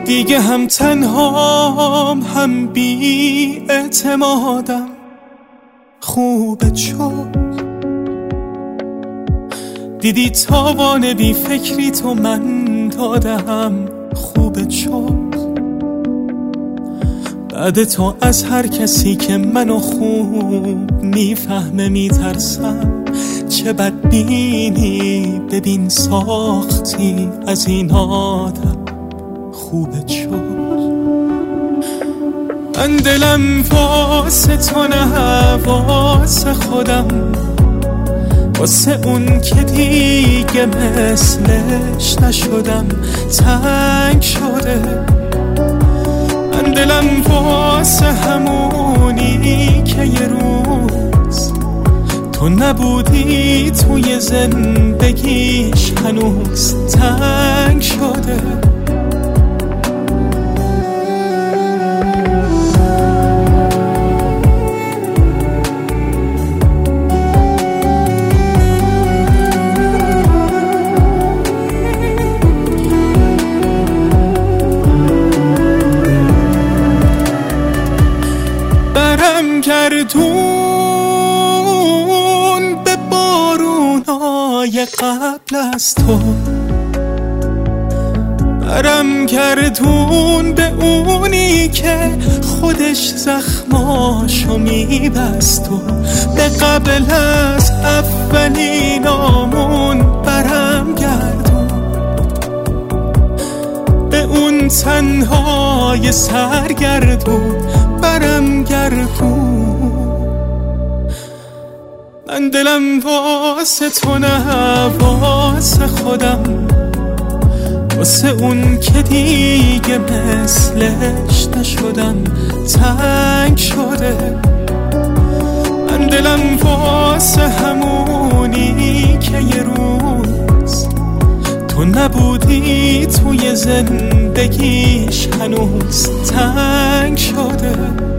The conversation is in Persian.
دیگه هم تنهام هم بی اعتمادم. خوبه چون دیدی تاوان بی فکری تو من دادم. خوبه چون بعد تو از هر کسی که منو خوب میفهمه میترسم. چه بدبینی ببین ساختی از این آدم. خوبه چون من دلم واسه تو نه واسه خودم، واسه اون که دیگه مثلش نشدم. تنگ شده من دلم واسه همونی که یه روز تو نبودی توی زندگیش هنوز تنگ شده. گردون به بارونای قبل از تو، برم گردون به اونی که خودش زخماشو میبست و به قبل از اولین آمون. برم گردون به اون تنهای سرگردون. برم گردون من دلم واسه تو نه واسه خودم، واسه اون که دیگه مثلش نشدم. تنگ شده من دلم واسه همونی که یه روز تو نبودی توی زندگیش هنوز تنگ شده.